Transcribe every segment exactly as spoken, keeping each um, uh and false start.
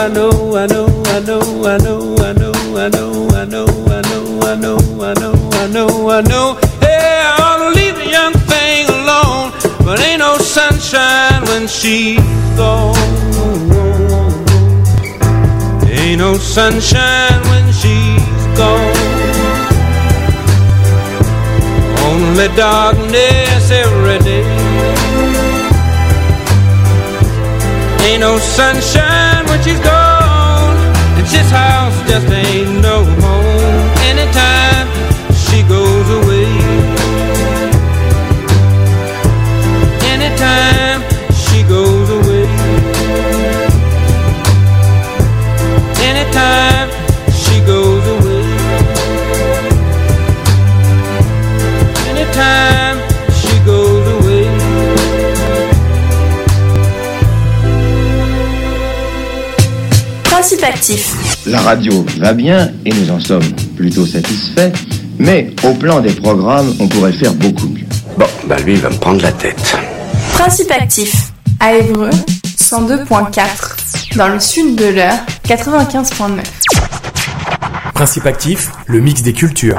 I know, I know, I know, I know, I know, I know, I know, I know, I know, I know, I know, I know. Hey, I ought to leave the young thing alone, but ain't no sunshine when she's gone. Ain't no sunshine when she's gone. Only darkness every day. Ain't no sunshine when she's gone, and this house just ain't no home anytime she goes away. Anytime she goes away. Anytime she goes away. Anytime she goes away. Principe actif. La radio va bien et nous en sommes plutôt satisfaits, mais au plan des programmes, on pourrait faire beaucoup mieux. Bon, bah lui, il va me prendre la tête. Principe actif. À Évreux, cent deux virgule quatre. Dans le sud de l'Eure, quatre-vingt-quinze virgule neuf. Principe actif, le mix des cultures.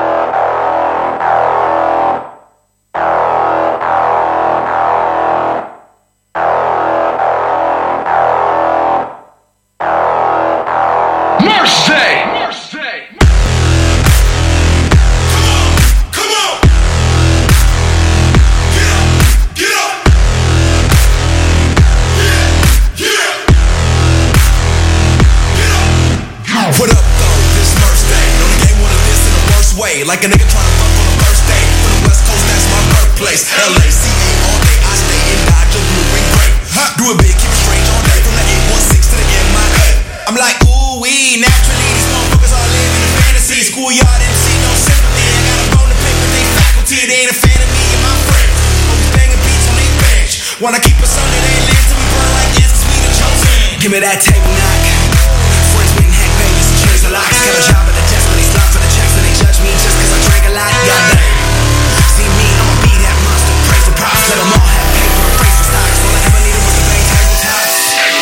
Like a nigga tryna fuck on a birthday. From the west coast, that's my birthplace. L A C A all day, I stay in Dodge, your blue ring break. Do it big, keep it strange all day. From the eight one six to the M I A. I'm like, ooh wee, naturally these motherfuckers all live in a fantasy. Schoolyard M C, no sympathy. I got a bone to pick with they faculty. They ain't a fan of me and my friends. Always banging beats on they bench. Wanna keep us under they lid till we burn like incense, we the chosen. Give me that table knock. Friends with hack babies and cheers the locks. Got a job at the desk when they slide for the checks and they judge me just cause I drank a lot. Goddamn. See me, I'ma be that monster. Pray for props, let them all have paper and brace for stocks. All I ever needed was a bang tabletops.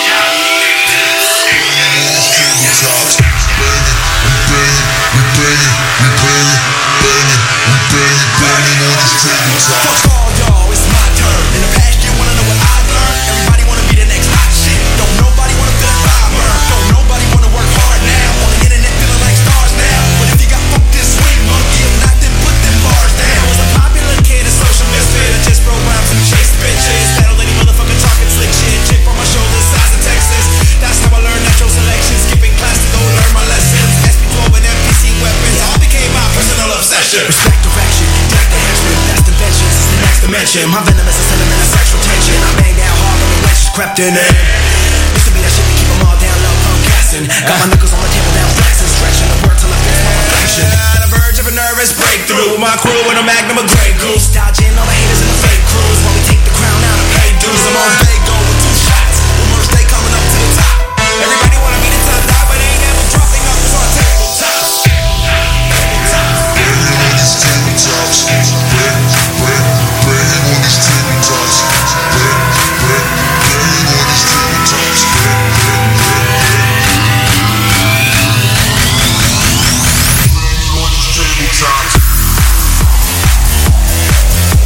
Fuck all y'all, it's my turn. In the past year, wanna know what I learned? Everybody wanna be the next hot shit. Don't nobody wanna feel the fire burn. Don't nobody wanna work hard now. On the internet feeling like stars now. But if you got funked this swing monkey, if not, then put them bars down. I was a popular kid, a social misfit. I just wrote rhymes and chased bitches. That old lady motherfucker talking slick shit. Chip on my shoulder, size of Texas. That's how I learned natural selection. Skipping class to go learn my lessons. S P twelve and M P C weapons all became my personal obsession. Respect direction, deck the henchman. That's the vengeance, it's the next dimension. My venomous is sentiment of sexual tension. I bang down hard when the wench crept in it. Used to be that shit to keep them all down low, punk casting. Got my knuckles on the table now, flexing, stretching the word till I fix my reflection. On the verge of a nervous breakthrough. My crew and a magnum of Grey Goose. Dodging all the haters and the fake crews. While we take the crown out and pay dues. I'm on Fago with two shots. With merch day coming up to the top. Everybody wanna be the top dog, but they ain't never dropping off us on tabletops. Banging on these tabletops. Banging on these tabletops. Banging on these tabletops. Banging on these tabletops.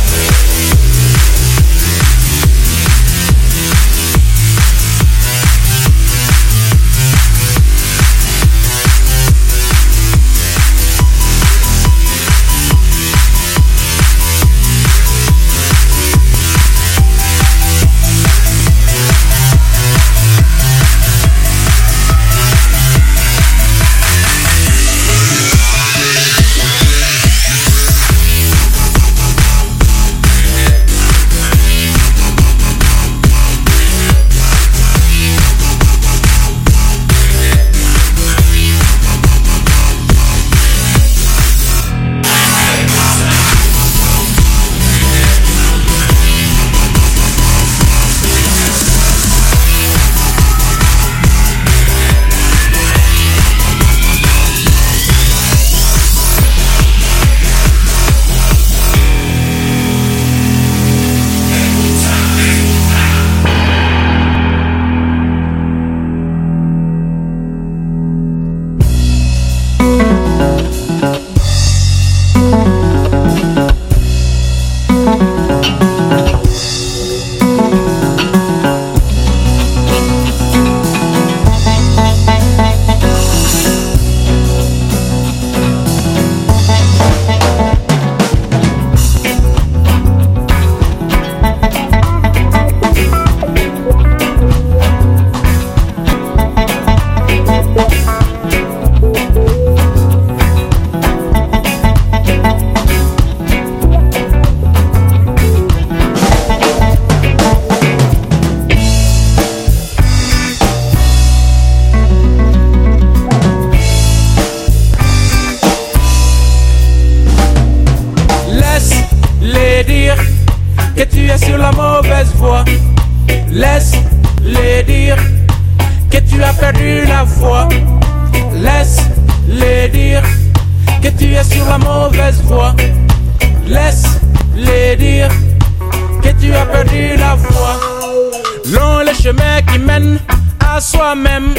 Laisse-les dire que tu as perdu la foi. Laisse-les dire que tu es sur la mauvaise voie. Laisse-les dire que tu as perdu la foi. Long les chemins qui mènent à soi-même,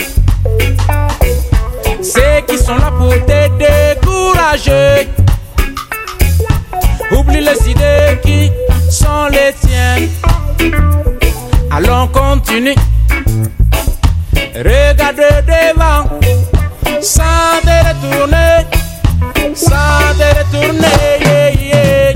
ceux qui sont là pour te décourager. Oublie les idées qui sont les tiennes. Allons continue. Regarde devant, sans te retourner, sans te retourner, yeah, yeah.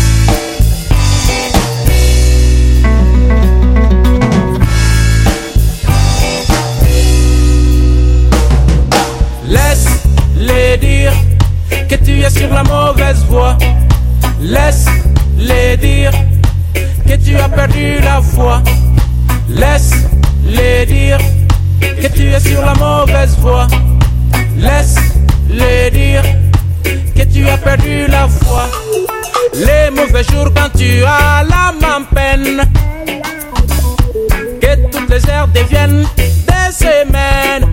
Laisse-les dire que tu es sur la mauvaise voie. Laisse-les dire que tu as perdu la foi. Laisse-les dire que tu es sur la mauvaise voie. Laisse-les dire que tu as perdu la foi. Les mauvais jours quand tu as l'âme en peine, que toutes les heures deviennent des semaines.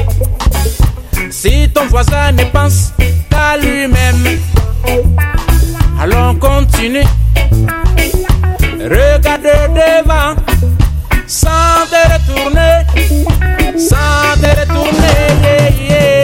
Si ton voisin ne pense qu'à lui-même, allons continue. Regarde devant, sans te retourner, sans te retourner, yeah, yeah.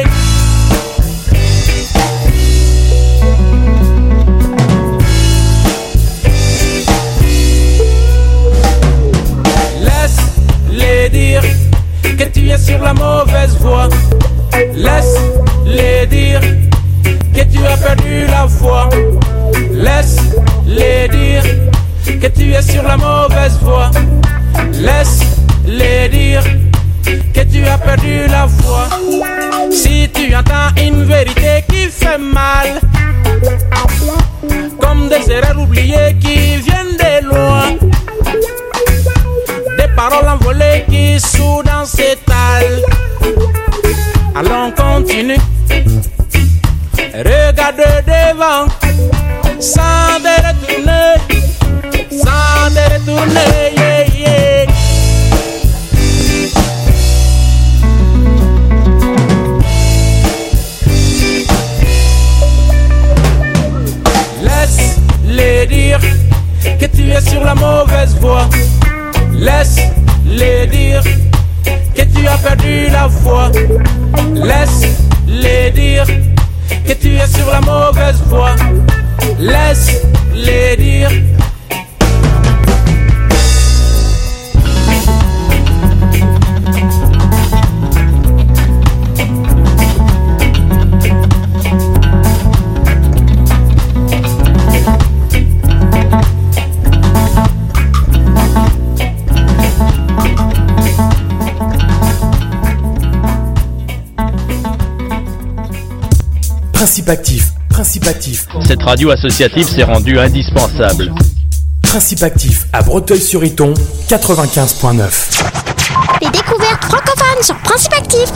Laisse-les dire que tu es sur la mauvaise voie. Laisse-les dire que tu as perdu la foi. Laisse-les dire que tu es sur la mauvaise voie. Laisse-les dire que tu as perdu la foi. Si tu entends une vérité qui fait mal, comme des erreurs oubliées qui viennent de loin, des paroles envolées qui soudain s'étalent, allons continue. Regarde devant, sans te retourner, sans te retourner, yeah, yeah. Laisse-les dire que tu es sur la mauvaise voie. Laisse-les dire que tu as perdu la foi. Laisse-les dire que tu es sur la mauvaise voie. Laisse-les dire. Principe actif, principe actif. Cette radio associative s'est rendue indispensable. Principe actif à Breteuil-sur-Iton, quatre-vingt-quinze point neuf. Les découvertes francophones sur Principe actif.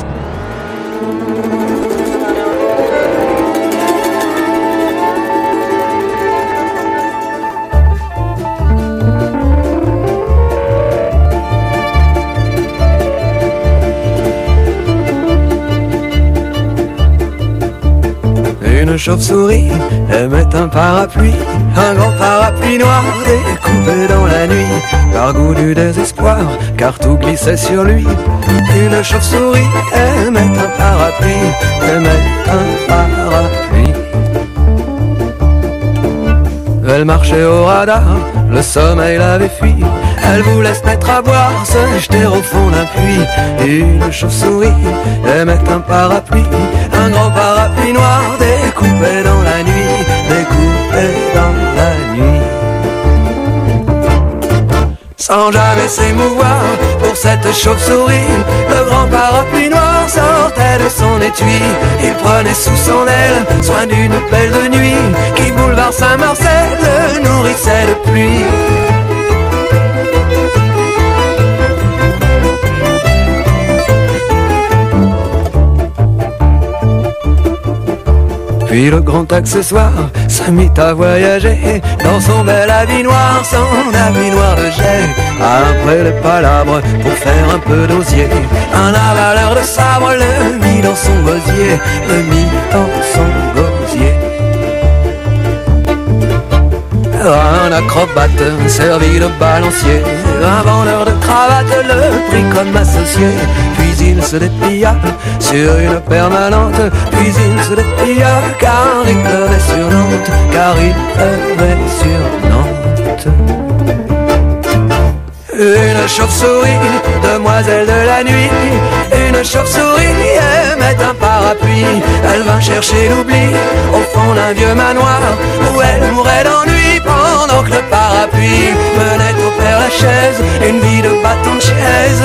Une chauve-souris aimait un parapluie, un grand parapluie noir découpé dans la nuit, par goût du désespoir, car tout glissait sur lui. Une chauve-souris aimait un parapluie, aimait un parapluie. Elle marchait au radar, le sommeil l'avait fui. Elle voulait se mettre à boire, se jeter au fond d'un puits. Et une chauve-souris aimait un parapluie, un grand parapluie noir découpé dans la nuit, découpé dans la nuit. Sans jamais s'émouvoir pour cette chauve-souris, le grand parapluie noir sortait de son étui. Il prenait sous son aile soin d'une belle de nuit qui, boulevard Saint-Marcel, le nourrissait de pluie. Puis le grand accessoire se mit à voyager dans son bel habit noir, son habit noir de jet. Après les palabres pour faire un peu d'osier, un avaleur de sabre le mit dans son gosier, le mit dans son gosier. Un acrobate servi de balancier, un vendeur de cravates le prit comme associé. Puis il se déplia sur une permanente, puis il se déplia car il pleuvait sur Nantes, car il pleuvait sur Nantes. Une chauve-souris, demoiselle de la nuit, une chauve-souris aimait un parapluie. Elle vint chercher l'oubli au fond d'un vieux manoir où elle mourait d'ennui pendant que le parapluie menait au Père Lachaise une vie de bâton de chaise.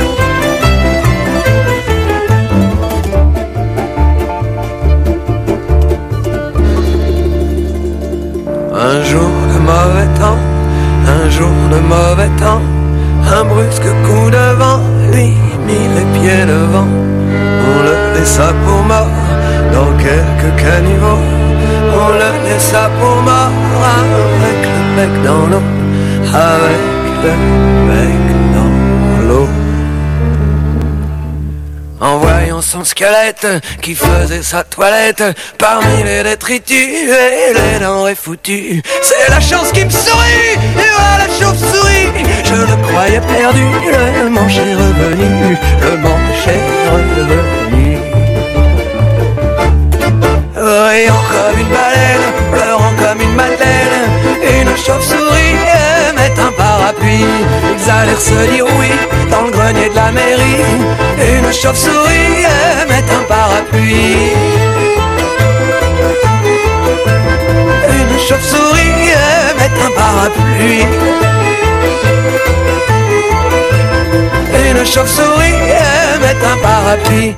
Un jour de mauvais temps, un jour de mauvais temps, un brusque coup de vent lui mit les pieds devant. On le laissa pour mort dans quelques caniveaux, on le laissa pour mort avec le bec dans l'eau, avec le bec dans l'eau. En voyant son squelette qui faisait sa toilette parmi les détritus et les denrées foutues, c'est la chance qui me sourit, et voilà la chauve-souris. Je le croyais perdu, le manche est revenu, le manche est revenu. Riant comme une baleine, pleurant comme une madeleine, une chauve-souris aimait un parapluie. Ils allèrent se dire oui dans le grenier de la mairie. Une chauve-souris aimait un parapluie. Une chauve-souris aimait un parapluie. Une chauve-souris aimait un parapluie.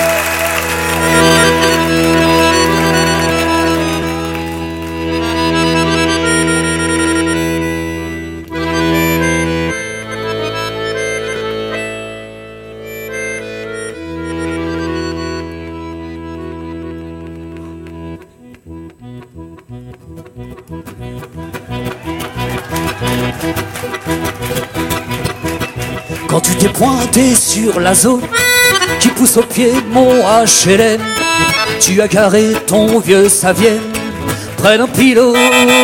Quand tu t'es pointé sur la zone qui pousse au pied de mon H L M, tu as garé ton vieux Savienne près d'un pylône.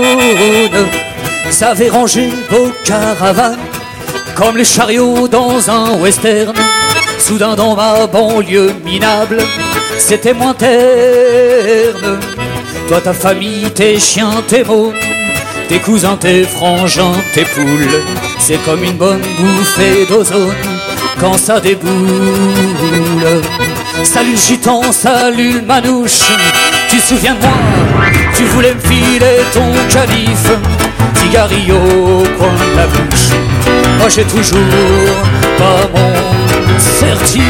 Ça avait rangé vos caravanes comme les chariots dans un western. Soudain dans ma banlieue minable, c'était moins terne. Toi, ta famille, tes chiens, tes mômes, tes cousins, tes frangins, tes poules, c'est comme une bonne bouffée d'ozone quand ça déboule. Salut le gitan, salut le manouche, tu te souviens de moi? Tu voulais me filer ton calife, cigarillo au coin de la bouche. Moi j'ai toujours pas mon certif.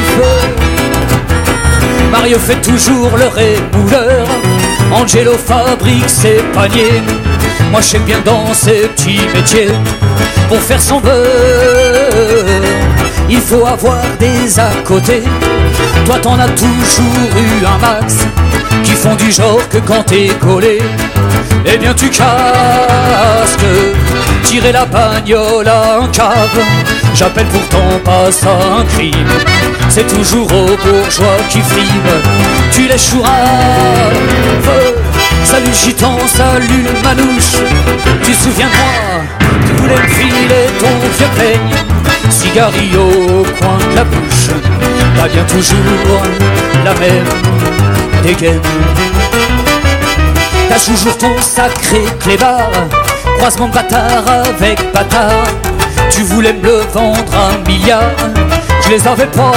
Mario fait toujours le rémouleur, Angelo fabrique ses paniers. Moi je sais bien dans ces petits métiers, pour faire son beurre, il faut avoir des à côté. Toi t'en as toujours eu un max, qui font du genre que quand t'es collé, eh bien tu casques. Tirer la bagnole à un cave, j'appelle pourtant pas ça un crime. C'est toujours aux bourgeois qui friment, tu les chouraves. Salut gitan, salut le manouche, tu te souviens de moi? Tu voulais me filer ton vieux peigne, cigarillo au coin de la bouche. T'as bien toujours la même dégaine. T'as toujours ton sacré clébard, croisement de bâtard avec bâtard. Tu voulais me le vendre un milliard, je les avais pas.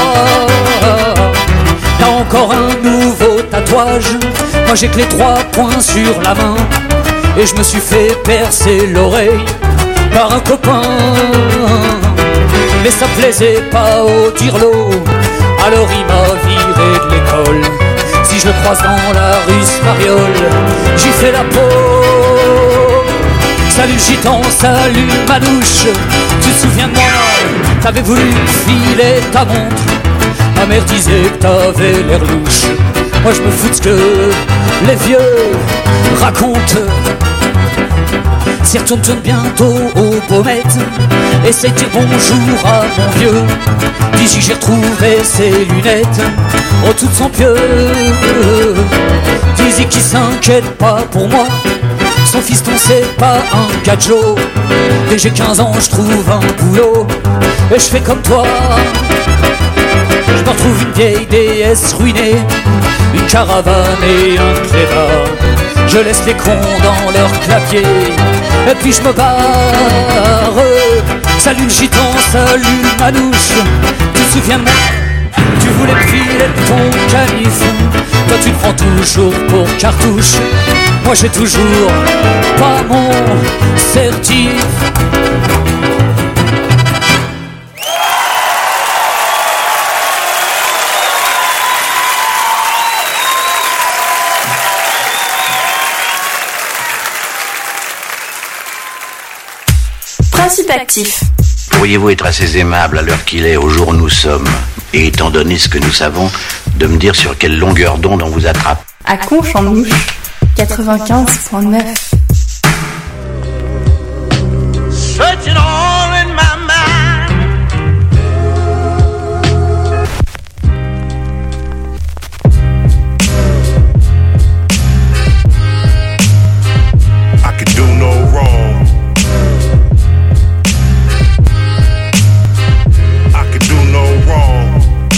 T'as encore un nouveau tatouage, moi j'ai que les trois points sur la main. Et je me suis fait percer l'oreille par un copain. Mais ça plaisait pas au dirlo, alors il m'a viré de l'école. Si je le croise dans la rue Spariole, j'y fais la peau. Salut gitan, salut manouche, tu te souviens de moi? T'avais voulu filer ta montre, ma mère disait que t'avais l'air louche. Moi je me fous de ce que les vieux racontent. S'y retourne bientôt au Baumette. Essaye de dire bonjour à mon vieux. D'ici j'ai retrouvé ses lunettes. Oh toutes sont pieux. Dis-y qu'il s'inquiète pas pour moi. Son fiston c'est pas un gadjo. Dès que j'ai quinze ans je trouve un boulot. Et je fais comme toi. Je me retrouve une vieille déesse ruinée, une caravane et un clébard. Je laisse les cons dans leur clavier et puis je me barre. Salut le gitan, salut Manouche. Tu te souviens de moi? Tu voulais me filer ton canif. Toi tu te prends toujours pour cartouche. Moi j'ai toujours pas mon certif. Principe actif. Pourriez-vous être assez aimable à l'heure qu'il est, au jour où nous sommes, et étant donné ce que nous savons, de me dire sur quelle longueur d'onde on vous attrape? À Conche en Ouche, quatre-vingt-quinze virgule neuf. Searching all in my mind. I could do no wrong. I could do no wrong.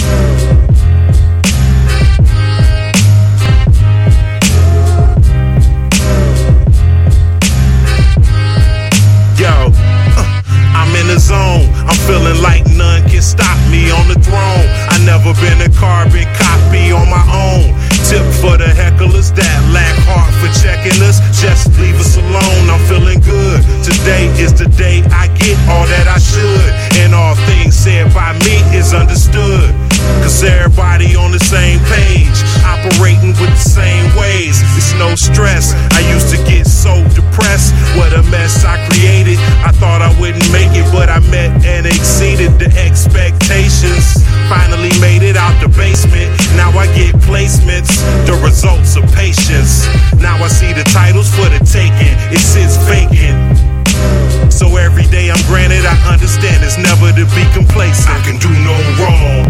Yo, uh, I'm in the zone. I'm feeling like none can stop me on the throne. I never been a carbon copy on my own. Tip for the hecklers that lack heart for checking us. Just leave us alone. I'm feeling good. Today is the day I get all that I should. And all things said by me is understood. Cause everybody on the same page, operating with the same ways. It's no stress. I used to get so depressed. What a mess I created. I thought I wouldn't make it, but I met and exceeded the expectations. Finally made it out the basement. Now I get placements, the results of patience. Now I see the titles for the taking. It sits vacant. So every day I'm granted, I understand it's never to be complacent. I can do no wrong.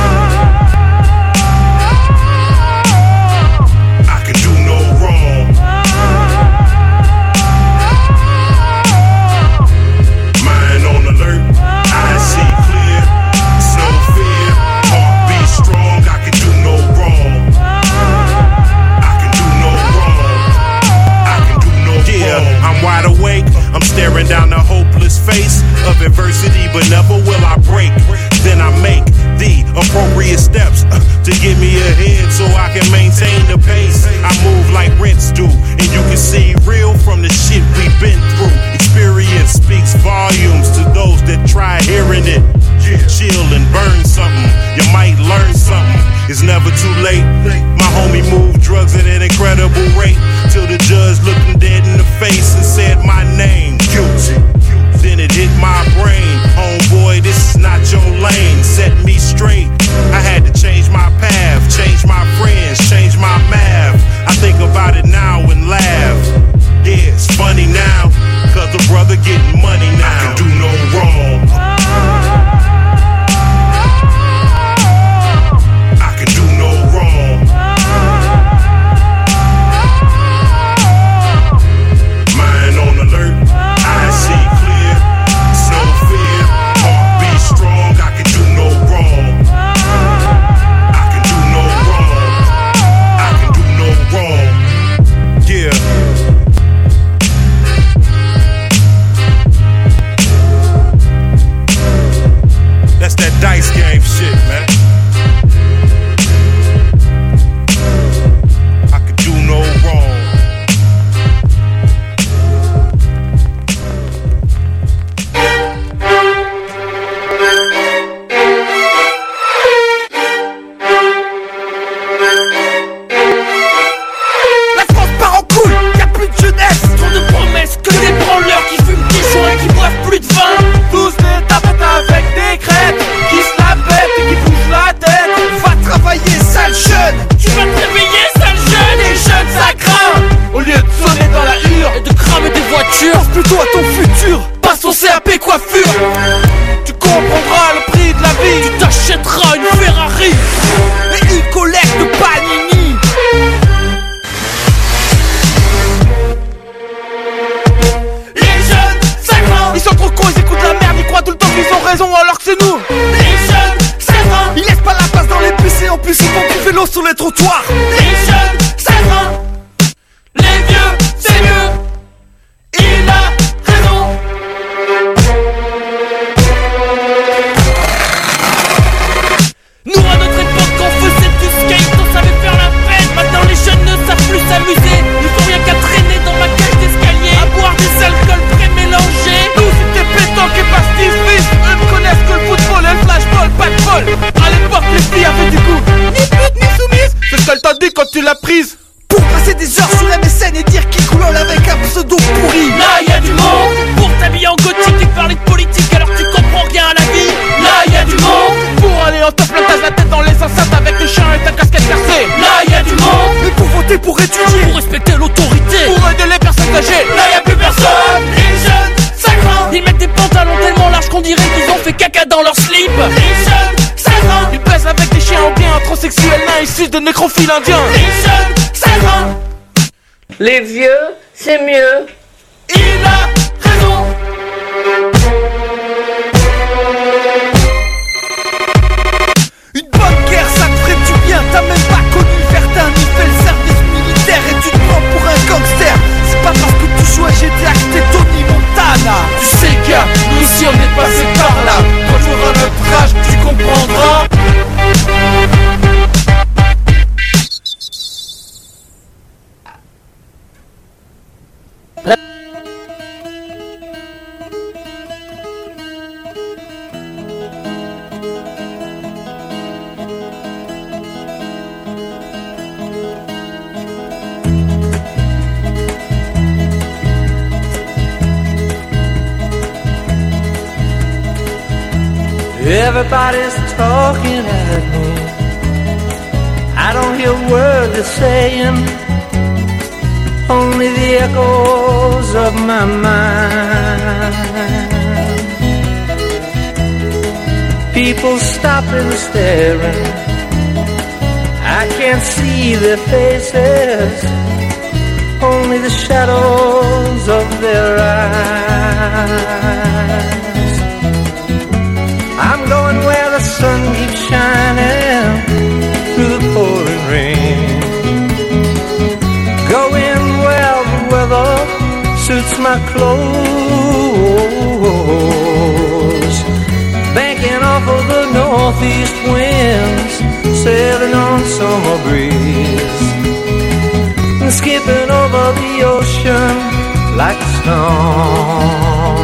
I can do no wrong. Mind on alert, eyes see clear. It's no fear, heart be strong. I can do no wrong. I can do no wrong. I can do no wrong. Yeah, I'm wide awake. I'm staring down the hopeless face of adversity, but never will I break. Then I make the appropriate steps uh, to get me ahead so I can maintain the pace. I move like rents do, and you can see real from the shit we've been through. Experience speaks volumes to those that try hearing it. Chill and burn something, you might learn something. It's never too late. My homie moved drugs at an incredible rate till the judge looked him dead in the face and said my name, guilty. Then it hit my brain, homeboy, this is not your lane. Set me straight, I had to change my path, change my friends, change my math. I think about it now and laugh. Yeah, it's funny now, cause the brother getting money now. I can do no wrong. I can do no wrong. Mind on alert, eyes see clear. It's no fear, heart be strong. I can do no wrong. sur les trottoirs. Les jeunes, ça craint. Les vieux, c'est mieux. Il a raison. Nous à notre époque on faisait du skate, on savait faire la fête. Maintenant les jeunes ne savent plus s'amuser. Ils font rien qu'à traîner dans ma cage d'escalier, à boire des alcools pré-mélangés. Nous c'était pétanque et pastis-fils. Eux ne connaissent que le football et le flashball, pas de bol. À l'époque les filles avaient du goût. Ni pute ni soumise. C'est ce qu'elle t'a dit quand tu l'as prise. Pour passer des heures sur M S N et dire qu'il coulole avec un pseudo pourri. Là y a du monde pour t'habiller en gothique et parler de politique alors que tu comprends rien à la vie. Là y a du monde pour aller en top plantage la tête dans les enceintes avec le chien et ta casquette percée. Là y a du monde mais pour voter, pour étudier, pour respecter l'autorité, pour aider les personnes âgées. Là y a plus personne. Les jeunes, ça craint. Ils mettent des pantalons tellement larges qu'on dirait qu'ils ont fait caca dans leur slip. Les jeunes, ça craint. Ils baisent avec des chiens anglais, introsexuels nains issus de nécrophiles indiens. Les jeunes, ça craint. Les vieux, c'est mieux. Il a raison. Une bonne guerre, ça te ferait du bien. T'as même pas connu le Verdun ni fait le service militaire et tu te prends pour un gangster. C'est pas parce que tu joues à G T A que t'es Tony Montana. Tu sais gars, nous aussi on est passé par là. Quand tu auras notre âge, tu comprendras. Everybody's talking at me. I don't hear a word they're saying, only the echoes of my mind. People stopping, staring. I can't see their faces, only the shadows of their eyes. I'm going where the sun keeps shining through the pouring rain. Going where the weather suits my clothes. Banking off of the northeast winds, sailing on summer breeze. And skipping over the ocean like a stone.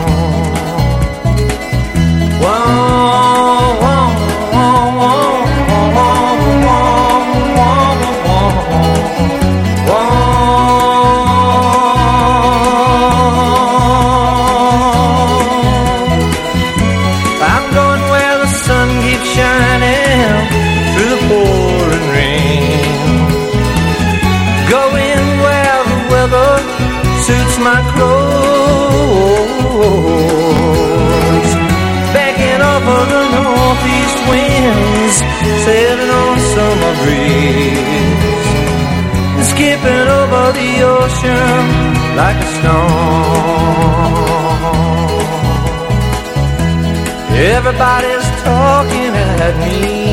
My clothes, backing off of the northeast winds, sailing on summer breeze, and skipping over the ocean like a stone. Everybody's talking at me.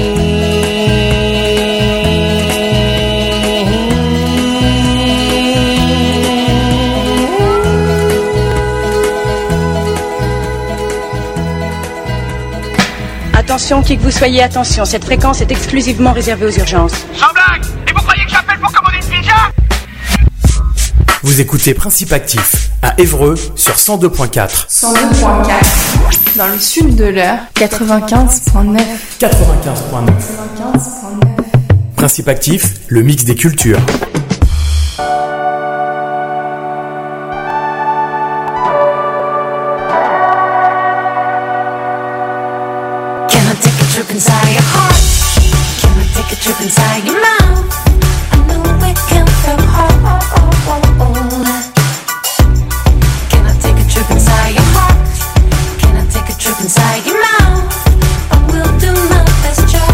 Attention, qui que vous soyez, attention, cette fréquence est exclusivement réservée aux urgences. Sans blague! Et vous croyez que j'appelle pour commander une pizza? Vous écoutez Principe Actif à Évreux sur cent deux point quatre. cent deux point quatre. Dans le sud de l'heure, quatre-vingt-quinze point neuf. quatre-vingt-quinze point neuf. quatre-vingt-quinze point neuf. Principe Actif, le mix des cultures. Inside your heart, can we take a trip inside your mouth? I know we can feel home. Can I take a trip inside your heart? Can I take a trip inside your mouth? I will do my best job.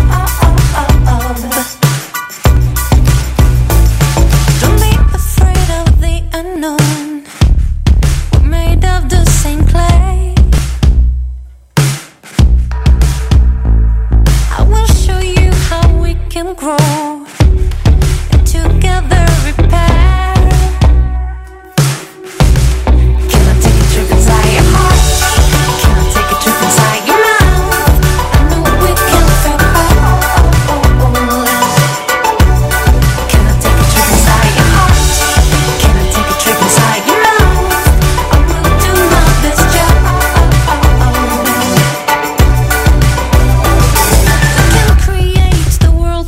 Don't be afraid of the unknown. We're made of the same clay. Can grow.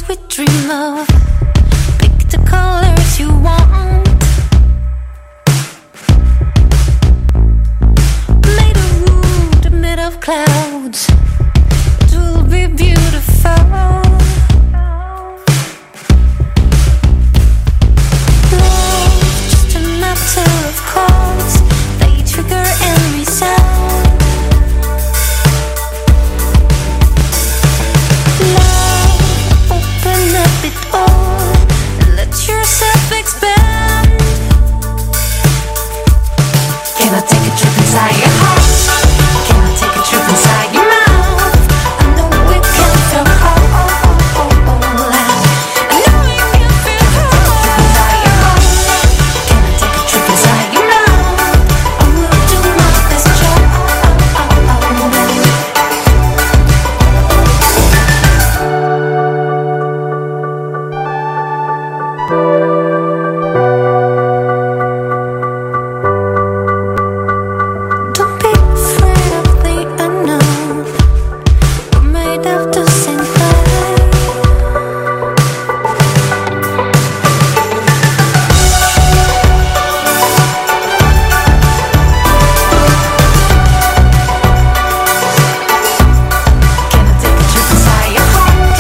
we dream of. Pick the colors you want. Made of wood, made of clouds. It will be beautiful. Love, just a matter of chords. They trigger and resound. Love, open up it all and let yourself expand. Can I take a trip inside your heart? Can I take a trip inside your mouth? I know we can feel whole. I know we can feel whole. Can I take a trip inside your mouth? I will do my best job. Don't be afraid of the unknown. We're made of the same clay. Can I take a trip inside your heart?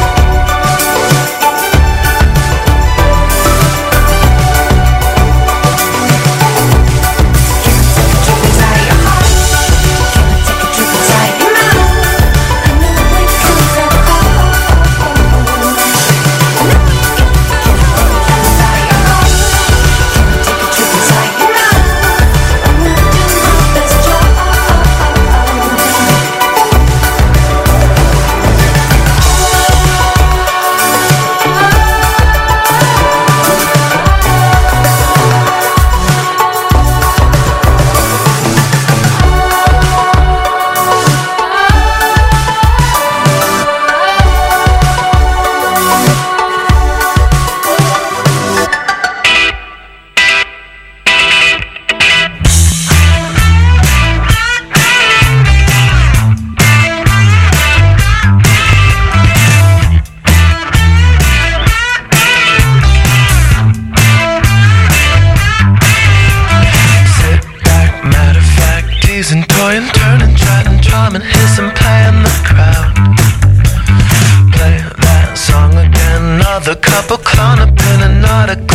Can I take a trip inside your heart? Can I take a trip inside your mouth? I know we can feel whole. I know we can feel whole. Inside your heart. Can I take a trip inside your mouth? I will do my best job. Sit back, matter of fact, teasing, toying, turning, trying, drumming, hissing, playing the crowd. Play that song again, another couple caught up in another